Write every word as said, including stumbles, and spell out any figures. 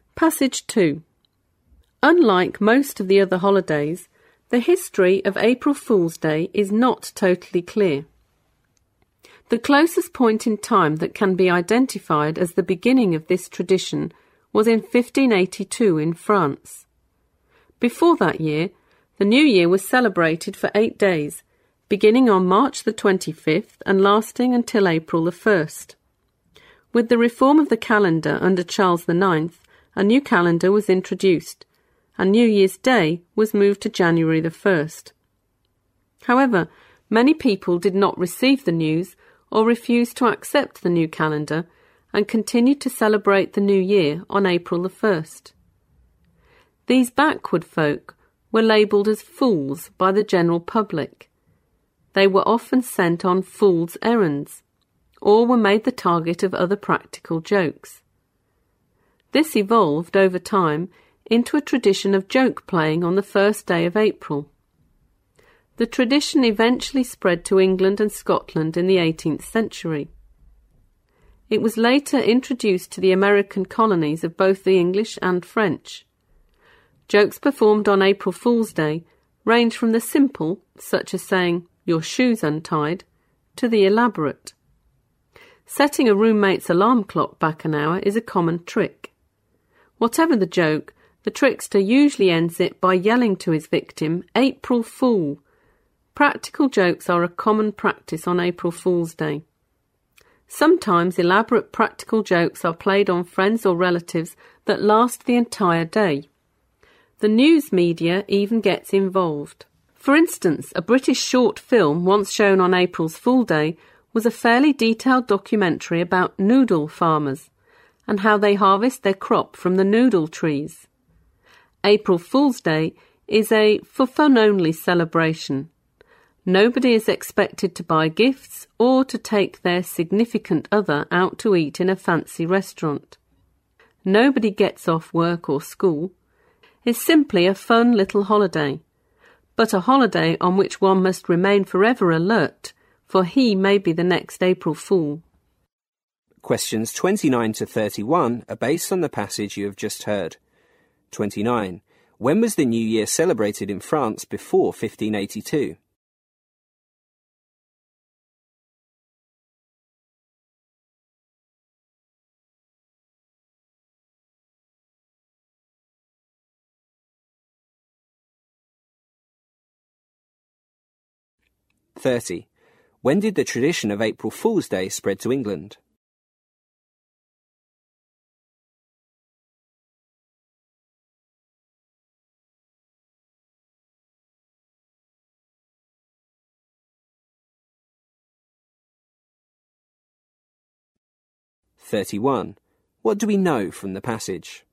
Passage two. Unlike most of the other holidays, the history of April Fool's Day is not totally clear. The closest point in time that can be identified as the beginning of this tradition was in fifteen eighty-two in France. Before that year, the New Year was celebrated for eight days, beginning on March the twenty-fifth and lasting until April the first. With the reform of the calendar under Charles the ninth, a new calendar was introduced, and New Year's Day was moved to January the first. However, many people did not receive the news or refused to accept the new calendar and continued to celebrate the New Year on April the first. These backward folk were labelled as fools by the general public. They were often sent on fool's errands, or were made the target of other practical jokes. This evolved over time into a tradition of joke playing on the first day of April. The tradition eventually spread to England and Scotland in the eighteenth century. It was later introduced to the American colonies of both the English and French. Jokes performed on April Fool's Day range from the simple, such as saying, "Your shoe's untied," to the elaborate. Setting a roommate's alarm clock back an hour is a common trick. Whatever the joke, the trickster usually ends it by yelling to his victim, "April Fool." Practical jokes are a common practice on April Fool's Day. Sometimes elaborate practical jokes are played on friends or relatives that last the entire day. The news media even gets involved. For instance, a British short film once shown on April's Fool Day was a fairly detailed documentary about noodle farmers and how they harvest their crop from the noodle trees. April Fool's Day is a for-fun-only celebration. Nobody is expected to buy gifts or to take their significant other out to eat in a fancy restaurant. Nobody gets off work or school. It's simply a fun little holiday, but a holiday on which one must remain forever alert, for he may be the next April Fool. Questions twenty-nine to thirty-one are based on the passage you have just heard. twenty-nine. When was the New Year celebrated in France before fifteen eighty-two? thirty. When did the tradition of April Fool's Day spread to England? thirty-one. What do we know from the passage?